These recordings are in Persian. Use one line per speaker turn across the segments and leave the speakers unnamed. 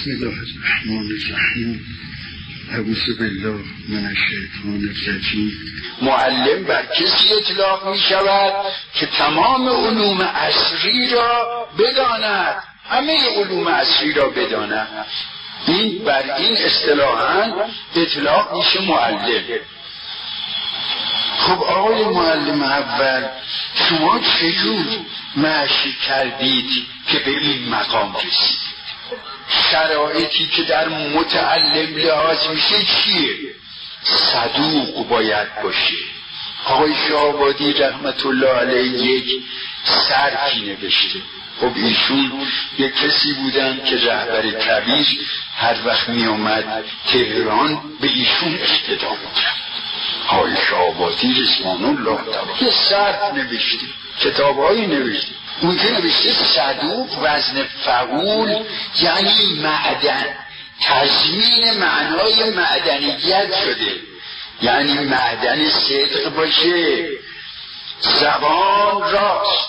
بسم الله الرحمن الرحیم. اعوذ بالله من الشیطان الرجیم.
معلم بر کسی اطلاق می شود که تمام علوم عصری را بداند، همه علوم عصری را بداند. این بر این اصطلاحاً اطلاق میشه معلم.
خب آقای معلم اول، شما چجور معشی کردید که به این مقام رسید؟
شرایطی که در متعلم لحاظ میشه چیه؟ صدوق باید باشه. آقای شاه‌آبادی رحمت الله علیه یک سرکی نوشته. خب ایشون یک کسی بودن که رهبر کبیر هر وقت می اومد تهران به ایشون اقتدا می‌کرد. آقای شاه‌آبادی رضوان الله تعالی یه سرک نوشته، کتاب‌هایی نوشته. اونجا نوشته صدوق وزن فعول یعنی معدن، تضمین معنای معدنیت شده، یعنی معدن صدق باشه، زبان راست،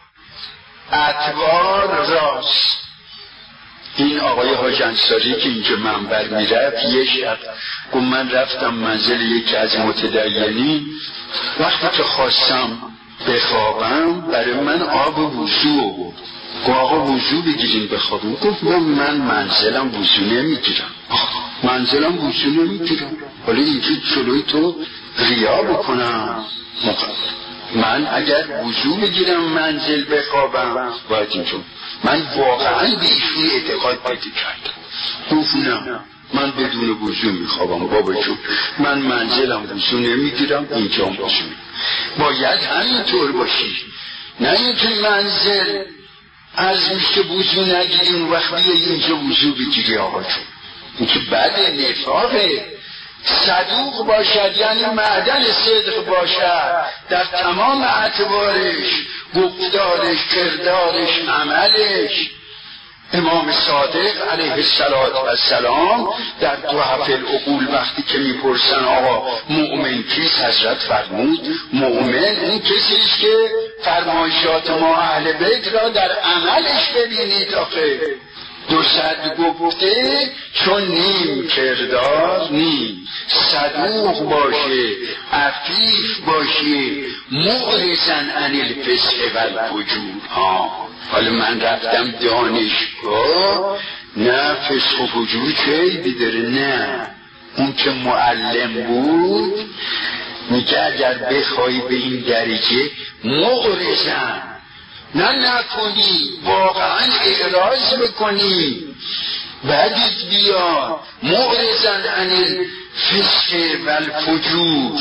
اطوار راست. این آقای حاج انصاری که اینجا منبر میرفت یه شب گفت من رفتم منزل یکی از متدینین، وقتی که خواستم بخوابم برای من آب وضو آورد. گفت آقا وضو بگیرین بخوابیم. گفت من منزلم وضو نمیگیرم. منزلم وضو نمیگیرم، حالا اینجا جلوی تو ریا بکنم؟ من اگر وضو بگیرم منزل بخوابم باید اینجا. من واقعا به ایشون اعتقاد پیدا کردم. گفت نه من بدون وضو میخوابم بابا جون، من منزلم وضو نمیگیرم، اینجا وضو. باید همینطور باشی، نه اینکه منزل عرض میشه وضو نگیریم وقت بیایی اینجا وضو بگیری. آقا جون این که بعد نفاقه. صدوق باشد یعنی معدن صدق باشد در تمام اعتبارش، گفتارش، کردارش، عملش. امام صادق علیه السلام در تحف العقول وقتی که میپرسن آقا مؤمن کیست، حضرت فرمود مؤمن اون کسیست که فرمایشات ما اهل بیت را در عملش ببینید. آخه 200 گفته چون نیم کردار نیم، صدوق باشه، عفیف باشه، معرضن عن الفسق والفجور. حالا من رفتم دانشگاه، نه فسق و فجور چه عیبی داره؟ نه، اون که معلم بود میگه اگر بخوای به این درجه معرضن، نه نکنی، واقعا اعراض بکنی، بعدت بیاد، معرضن عن الفسق والفجور،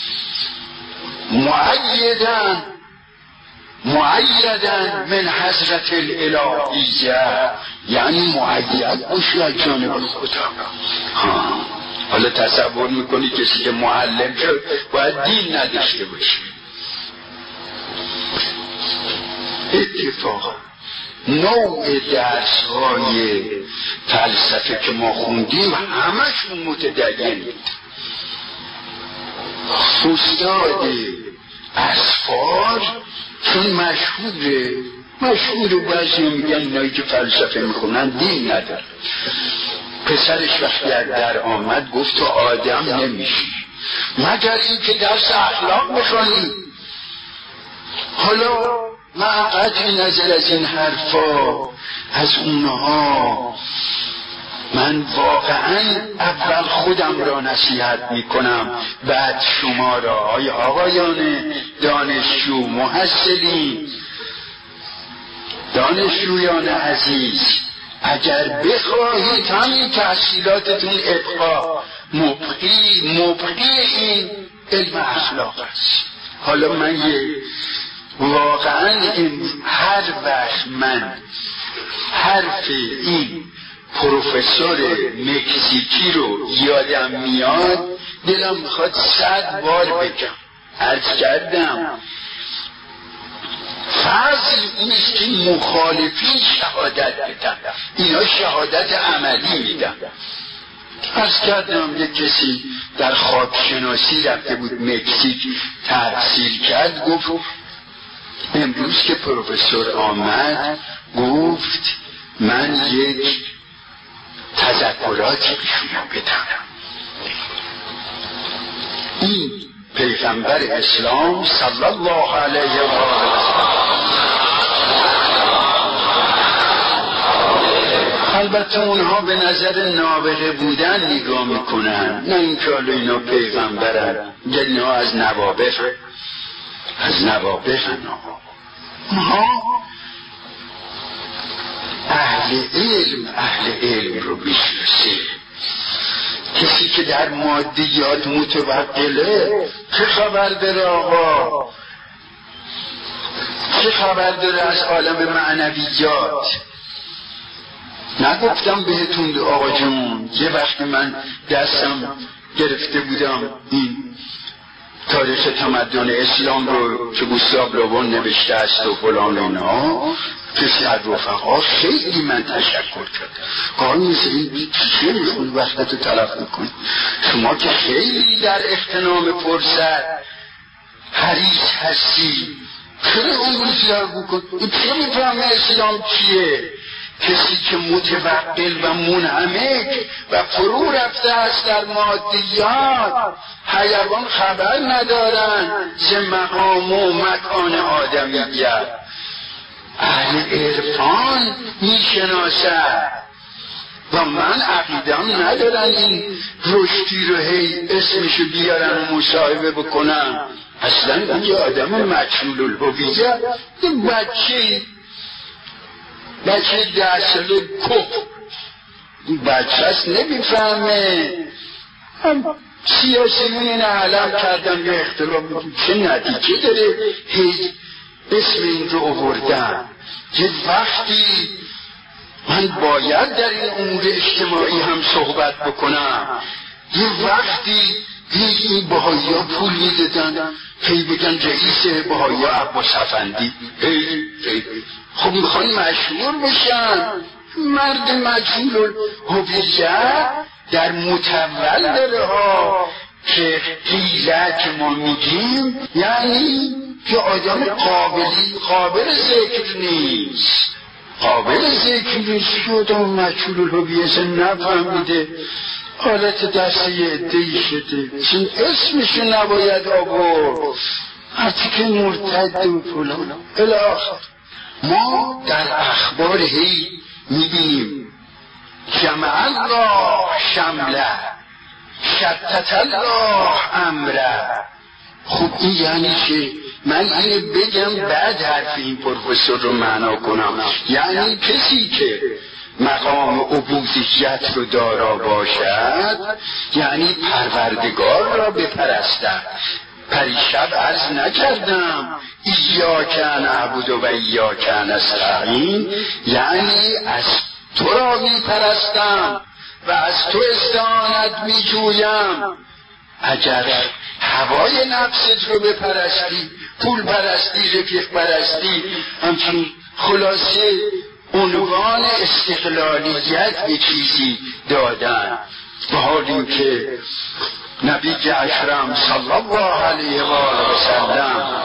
معیدن من حضرت الالهیه، یعنی معید باشی از جانب خدا. حالا تصور میکنی کسی که معلم شد باید دین نداشته باشی. اتفاقا نوع درس های فلسفه که ما خوندیم همشون متدین بود. استاد اسفار چون مشهوره بعضی میگن اینایی که فلسفه میخونن دین ندارن. پسرش وقتی در آمد گفت تو آدم نمیشی مگر این که درس اخلاق بخونی. حالا من قطع نظر از این حرفا از اونها، من واقعا اول خودم را نصیحت میکنم بعد شما را. آقایان دانشجو، محصلین، دانشجویان عزیز، اگر بخواهید همین تحصیلاتتون ابقا مبقی این علم اخلاق است. حالا من واقعا هر وقت من حرف این پروفسور مکزیکی رو یادم میاد دلم میخواد 100 بار بگم. عرض کردم فضل اینست که مخالفین شهادت بدن، اینا شهادت عملی میدن. عرض کردم یک کسی در خوابشناسی رفته بود مکزیک تحصیل کرد، گفت امروز که پروفسور آمد گفت من یک تذکراتی بهشون بدم. این پیغمبر اسلام صلی الله علیه و آله. البته اونها به نظر نابغه بودن نگاه میکنن، نه اینکه حالا اینا پیغمبرن، اینا از نوابغ اونها اهل علم رو میشناسه. کسی که در مادیات متوقله چه خبر داره آقا؟ چه خبر داره از عالم معنویات؟ نگفتم بهتون آقا جون یه وقتی من دستم گرفته بودم این تاریخ تمدن اسلام رو که گوستاو لوبون نوشته است و فلان اینا، کسی از رفقا خیلی من تشکر کرد. قانون مثل این چیه میخونی وقتتو تلف میکنی؟ شما که خیلی در اغتنام فرصت حریص هستی، چرا اون بسیار بکن؟ این چه میفهمه اسلام چیه؟ کسی که متوقل و منعمک و فرو رفته است در مادیات، حیوان خبر ندارن ز مقام و مکان آدمیت. اهل عرفان میشناسد و من عقیدم ندارن این رشدی رو هی اسمشو بیارن و مصاحبه بکنن. اصلا یه آدم مجهول الهویه، این بچه 10 ساله کف، این بچه هست نمیفهمه. سیاسیون این علم کردن یه اختلاف، چه نتیجه داره هی اسم این رو آوردن؟ یه وقتی من باید در این امور اجتماعی هم صحبت بکنم، یه وقتی این بهایی ها پول میدادن که بگن رئیس بهایی ها عباس افندی، خب میخوان مشهور بشن. مرد مجهول الهویه در متول داره ها که قیله که ما میگیم، یعنی که آدم قابل ذکر نیست. که آدم مجهول الهویه نفهمیده، حالت دسته یه عده‌ای شده، چون اسمشو نباید آورد، حتی که مرتد و فلان الاخر. ما در اخبار هی میبینیم جمع الله شمله شتت الله امره. خب این یعنی که من اینو بگم بعد حرف این پروفسور رو معنا کنم، یعنی کسی که مقام عبودیت رو دارا باشد یعنی پروردگار را بپرستد. پریشب عرض نکردم ایاک نعبد و ایاک نستعین، یعنی از تو را میپرستم و از تو استعانت میجویم. اگر هوای نفست رو بپرستی، پول پرستی، رفیق پرستی، همچون خلاصه عنوان استقلالیت به چیزی دادن، به حالی که نبی اکرم صلی الله علیه و آله و سلم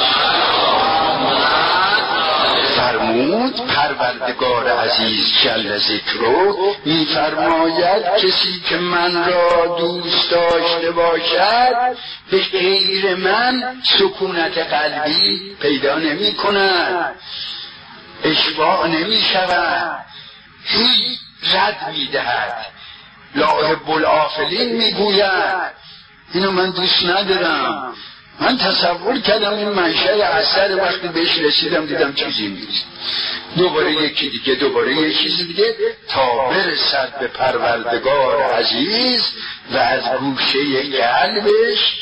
فرمود پروردگار عزیز جل ذکره میفرماید کسی که من را دوست داشته باشد به غیر من سکونت قلبی پیدا نمی کند، اشباع نمی شود، هیچ رد می دهد. لا احب الآفلین می گوید. اینو من دوست ندارم. من تصور کردم این منشأ اثر، وقتی بهش رسیدم دیدم چیزی نیست. دوباره یکی دیگه، دوباره یک چیز دیگه، تا برسد به پروردگار عزیز و از گوشه قلبش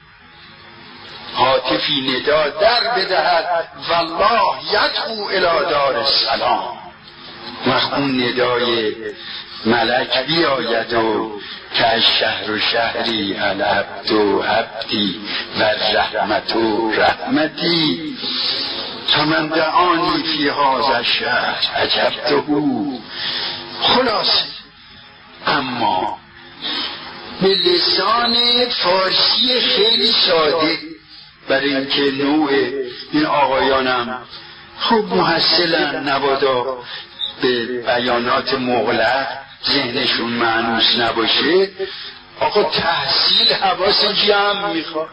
هاتفی ندا در بدهد والله یدعو الی دار السلام. وقت اون ندای ملک بیاید و که از شهر و شهری العبد و عبدی و رحمت و رحمتی فمن دعانی فی هذا الشهر عجبته. خلاصه اما به لسان فارسی خیلی ساده، برای اینکه نوع این آقایانم خوب محصلن، نبادا به بیانات مغلق ذهنشون مانوس نباشه، آقا تحصیل حواس جمع میخواد.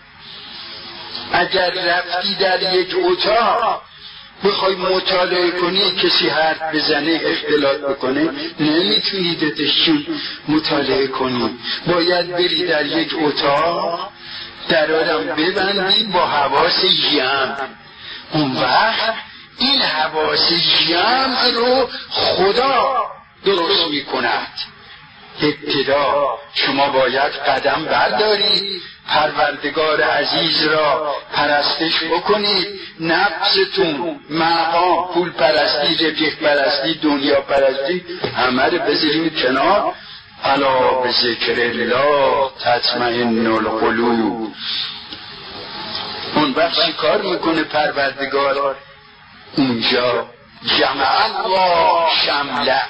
اگر رفتی در یک اتاق بخوای مطالعه کنی، کسی حرف بزنه اختلاط بکنه، نمیتونی دتشون مطالعه کنی. باید بری در یک اتاق درارم ببندی با حواس جمع. اون وقت این حواس جمع رو خدا درست میکند. ابتدا شما باید قدم برداری، پروردگار عزیز را پرستش بکنید، نفستون، مقام، پول پرستی، رفیق پرستی، دنیا پرستی همه رو بذاریم کنار. الا بذکر الله تطمئن القلوب. اون وقت چی کار میکنه پروردگار؟ اونجا جمع الله شمله،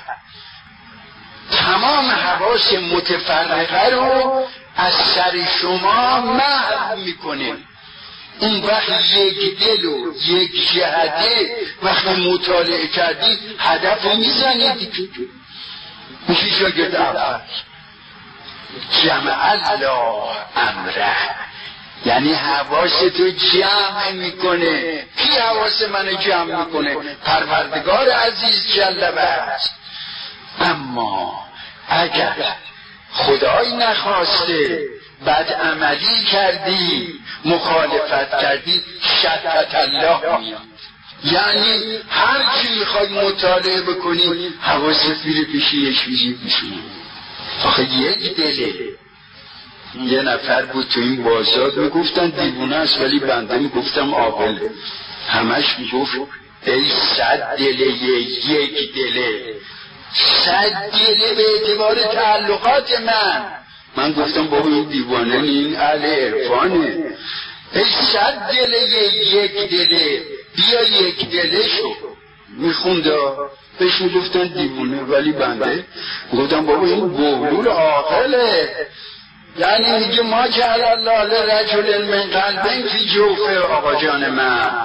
تمام حواس متفرقه رو از سر شما محو میکنه. اون وقت یک دل و یک جهده وقتی مطالعه کردی هدف رو میزنید، میشه شاگرد اول. جمع الله امره، یعنی حواس تو جمع میکنه. کی حواس منو جمع میکنه؟ پروردگار عزیز جل و علا. اما اگر خدای نخواسته بد عملی کردی، مخالفت کردی، شدت الله میاد. یعنی هر چی میخوای مطالعه بکنی حواست میره پیش یک چیزی میشونه. آخه یک دله. یه نفر بود تو این بازار میگفتن دیوونه است، ولی بنده میگفتم عاقله. همش میگفت ای 100 دله یک دله، 100 دله به اعتبار تعلقات من گفتم بابا این دیوانه این اهل عرفانه. ای 100 دله یک دله، بیا یک دله شو. میخونده بهش میگفتن دیوونه، ولی بنده گفتم بابا این بهلول عاقله. یعنی میگه ما جعل الله لرجل من قلبین فی جوفه. آقا جان من،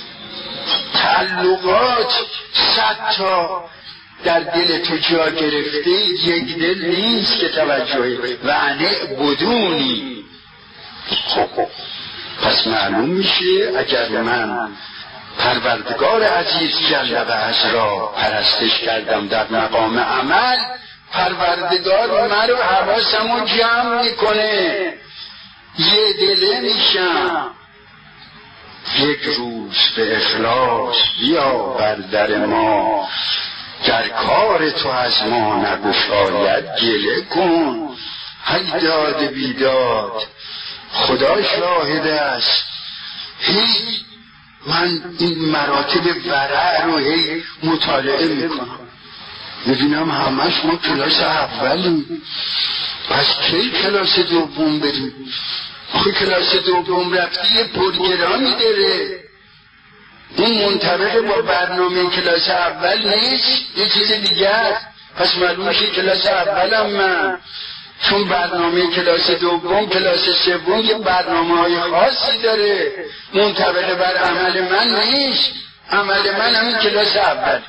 تعلقات 100 تا در دل تو جا گرفته، یک دل نیست که توجهی و انه بدونی. خب پس معلوم میشه اگر من پروردگار عزیز جل و عز را پرستش کردم در مقام عمل، پروردگار من رو حواسمو جمع میکنه، یه دله میشم. یک روز به اخلاص بیا بر در ما، در کار تو از ما نگشاید گله کن. هی داد بیداد خدا شاهد است. هی من این مراتب ورع رو هی مطالعه میکنم، میبینم همش ما کلاس اولیم، پس کی کلاس دوم بریم؟ آخه کلاس دوم رفتی یه پروگرامی داره، اون منطبق با برنامه کلاس اول نیست، یه چیز دیگه است. پس معلوم شه کلاس اولم من، چون برنامه کلاس دوم کلاس سوم یه برنامه‌های خاصی داره، منطبق بر عمل من نیست. عمل من همین کلاس اول.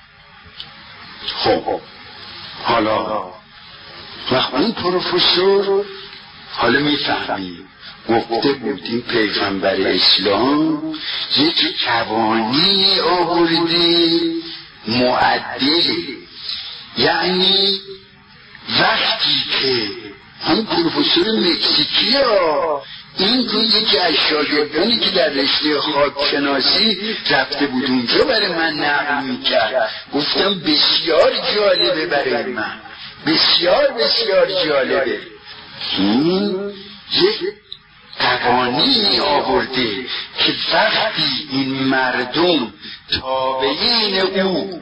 خب حالا وقت اون پروفسور حالا میفهمیم گفته بودیم پیغمبر اسلام یک قوانین آورده معدل. یعنی وقتی که هم پروفسور مکزیکی ها، این که یکی از شاگردانی که در رشته خاکشناسی رفته بود اونجا برای من نقل میکرد، گفتم بسیار جالبه برای من، بسیار بسیار جالبه. یک قوانینی آورده که وقتی این مردم تابعین او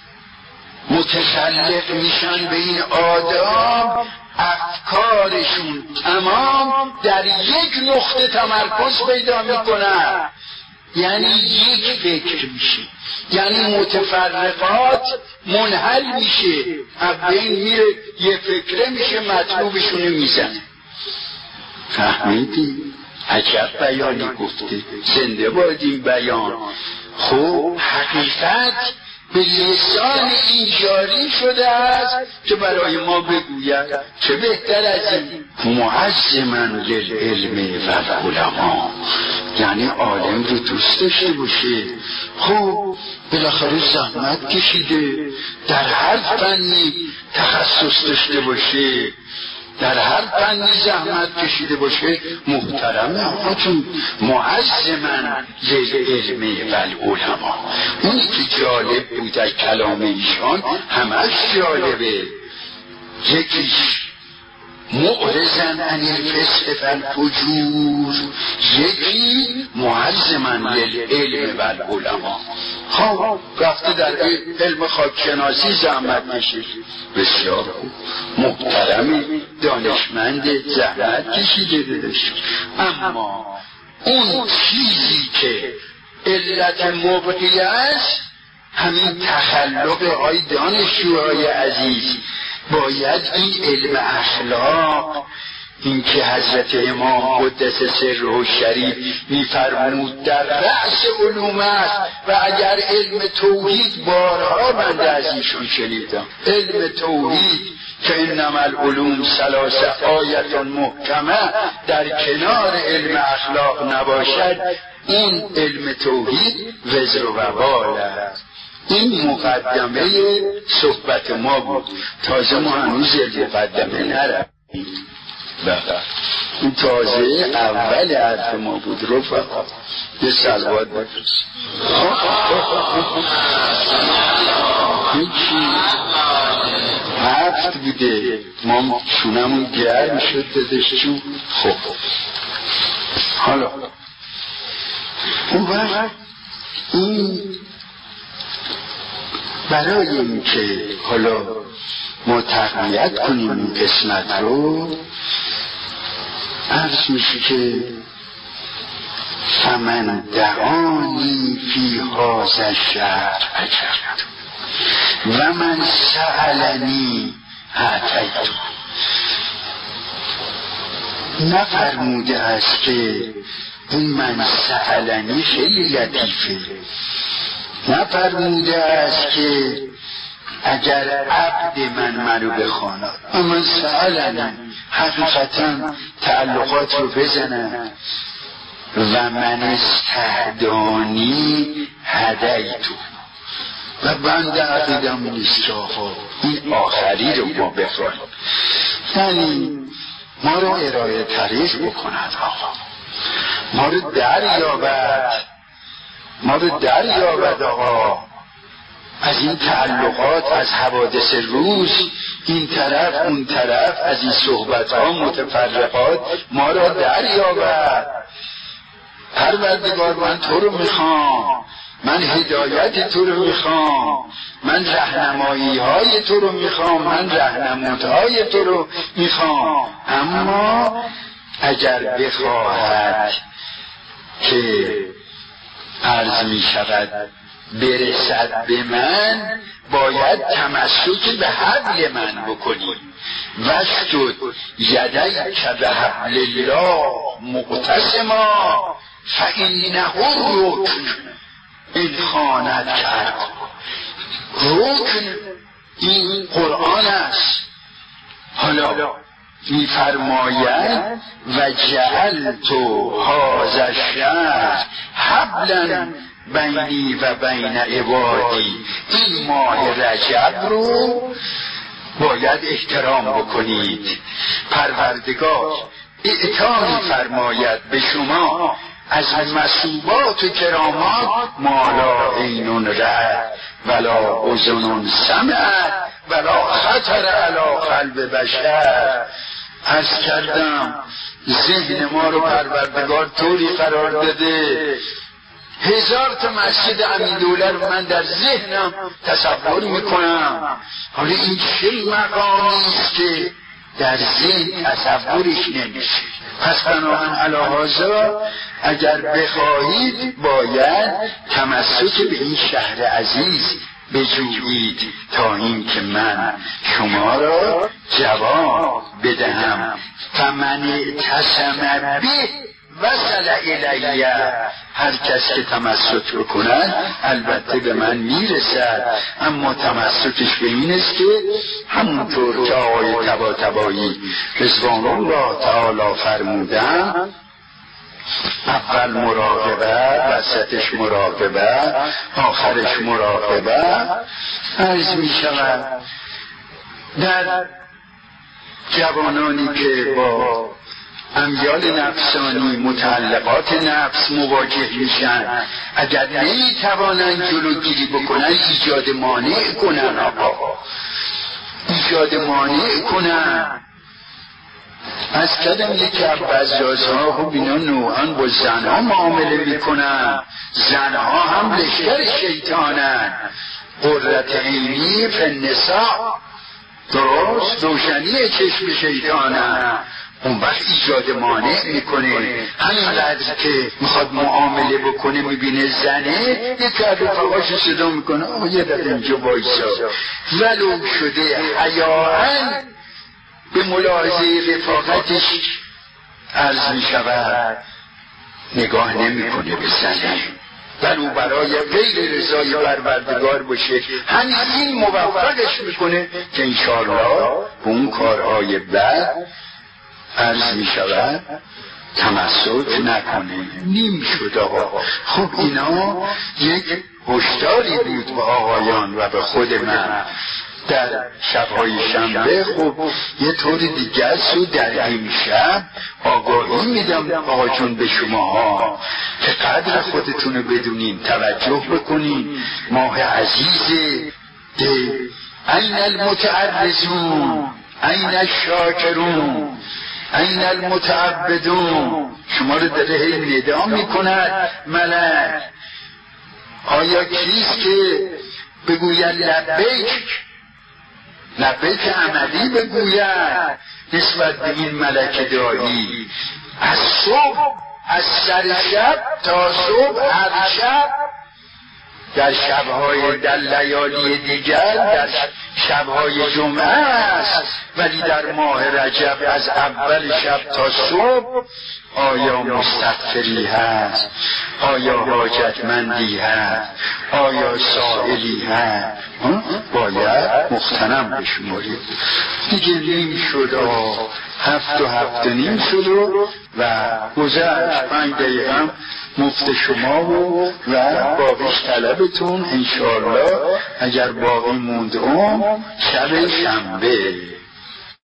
متخلق میشن به این آداب، افکارشون تمام در یک نقطه تمرکز پیدا میکنن، یعنی یک فکر میشه، یعنی متفرقات منحل میشه، بین میره یه فکره میشه، مطلوبشونو میزنه. فهمیدی؟ عجب بیانی گفته، زنده باد این بیان. خب حقیقت به لسان این جاری شده است که برای ما بگوید چه بهتر از این معظما للعلم و العلماء، یعنی عالم رو دوست داشته باشه. خب بالاخره زحمت کشیده، در هر فنی تخصص داشته باشه، در هر فنی زحمت کشیده باشه، محترمه آقا چون معظما للعلم و العلماء. اونی که جالب بود از کلام ایشان همش جالبه. یکیش معرضن عن الفسق والفجور، یکی معظما للعلم و العلماء. خب رفته در علم خاکشناسی زحمت کشید، بسیار خوب، محترم، دانشمند، زحمت کشیده داشت. اما اون چیزی که علت مبقی است همین تخلق های دانشجوهای عزیز، باید این علم اخلاق، این که حضرت امام قدس سره شریف میفرمود در رأس علوم است و اگر علم توحید، بارها بنده از ایشون شنیدم، علم توحید که انما العلوم ثلاث آیت محکمه در کنار علم اخلاق نباشد، این علم توحید وزر و وبال است. این مقدمه صحبت ما بود، تازه ما هنوز مقدمه نرفتیم. این تازه اول حرف ما بود. رفقا یه صلوات بفرست. هیچی 7 بوده، ما شونمون گرم شد دادشون. خب حالا اون وقت این برای این که حالا ما تقویت کنیم این قسمت رو، عرض میشه که فمن دعانی فی هذا الشهر اجرت و من سألنی اعطیت. نفرموده است که این من سألنی خیلی لطیفه، نفرموده است که اگر عبد منو بخواند، اما سألنی حقیقتا تعلقات رو بزنن. و من استهدانی هدیتو، و بنده عقیدم نیست آقا این آخری رو ما بخواهیم، یعنی ما رو ارائه طریق بکند آقا، ما رو دریابد آقا از این تعلقات، از حوادث روز، این طرف اون طرف، از این صحبت ها متفرقات، ما را دریابد. پروردگار من تو رو میخوام، من هدایت تو رو میخوام، من رهنمایی های تو رو میخوام، من رهنمود های تو رو میخوام. اما اگر بخواهد که عرض میشود برسد به من، باید تمسک به حبل من بکنی. واسجد یدیک به حبل الله مقتسما فانه رکن ان خانت کرد. رکن این قرآن است. حالا میفرماید و جعلت هذا الشهر حبلا بینی و بین عبادی. این ماه رجب رو باید احترام بکنید. پروردگار اعطا می‌فرماید به شما از مسوبات و کرامات ما لا عین رأت ولا اذن سمعت ولا خطر علی قلب بشر. عرض کردم ذهن ما رو پروردگار طوری قرار داده، 1000 تا مسجد امیردوله رو من در ذهنم تصور میکنم. حالا این چه مقامی است که در ذهن تصورش نمیشه. پس بنابراین علی هذا اگر بخواهید باید تمسک به این شهر عزیز بجویید تا این که من شما را جواب بدهم. فمن اعتصم به وصل الی، هر کس که تمسک بکند البته به من میرسد، اما تمسکش به این است که همونطور که آقای طباطبایی رضوان الله تعالی فرمودن، اول مراقبه، وسطش مراقبه، آخرش مراقبه. عرض می شود در جوانانی که با امیال نفسانی، متعلقات نفس مواجه میشن، اگر نمیتوانند جلوگیری بکنن ایجاد مانع کنن، آقا ایجاد مانع کنن. از کدم یکی از بزرگ‌ها خب اینا نوعاً با زنها معامله میکنن، زنها هم لشکر شیطانن، قرة عینی فی النساء، درست روشنی چشم شیطانن. اون وقت ایجاد مانع میکنه، همینقدر که میخواد معامله بکنه میبینه زنه، یک رفقاش صدا میکنه آقا یه دقیقه اینجا وایسا، ولو شده حیاءً به ملاحظه رفاقتش عرض میشود نگاه نمیکنه به زنه، ولو برای غیر رضای پروردگار باشه، همین موفقش میکنه که انشاءالله به اون کارهای بد عرض میشود تمسک نکنه. نیم شد آقا. خب اینا یک هشداری بود به آقایان و به خود من در شبهای شنبه. خب یه طور دیگه است و در این شب آگاهی میدم آقا جون به شماها که قدر خودتونو بدونین، توجه بکنین. ماه عزیزه، این المتعرضون، این الشاکرون، این المتعبدون، شما رو داره هی ندا میکند ملک. آیا کیست که بگوید لبیک، لبیک عملی بگوید نسبت به این ملک دایی؟ از صبح، از سر شب تا صبح هر شب، در شبهای در لیالی دیگر، در شبهای جمعه است، ولی در ماه رجب از اول شب تا صبح آیا مستغفری هست، آیا حاجتمندی هست، آیا سائلی هست؟ باید مغتنم بشمارید. دیگه نیم شد، 7 و 7 و نیم شد و گذشت 5 دقیقه هم مفت شما و باقیش طلبتون انشاءالله اگر باقی موند شب شنبه.